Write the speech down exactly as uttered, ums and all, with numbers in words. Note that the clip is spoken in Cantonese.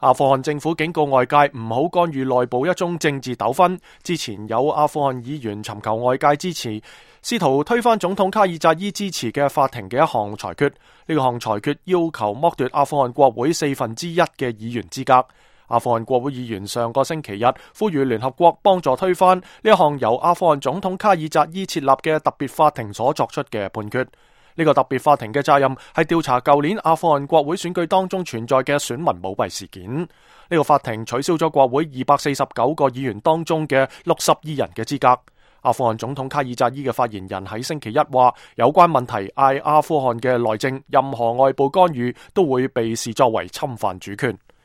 阿富汗政府警告外界唔好干預內部一宗政治糾紛。之前有阿富汗議員尋求外界支持，試圖推翻總統卡爾扎伊支持嘅法庭嘅一項裁決。呢個項裁決要求剝奪阿富汗國會四分之一嘅議員資格。阿富汗國會議員上個星期日呼籲聯合國幫助推翻呢一項由阿富汗總統卡爾扎伊設立嘅特別法庭所作出嘅判決。呢個特別法庭嘅責任係調查舊年阿富汗國會選舉當中存在嘅選民舞弊事件。呢個法庭取消咗國會二百四十九個議員當中嘅六十二人嘅資格。阿富汗總統卡爾扎伊嘅發言人喺星期一話，有關問題嗌阿富汗嘅內政，任何外部干預都會被視作為侵犯主權。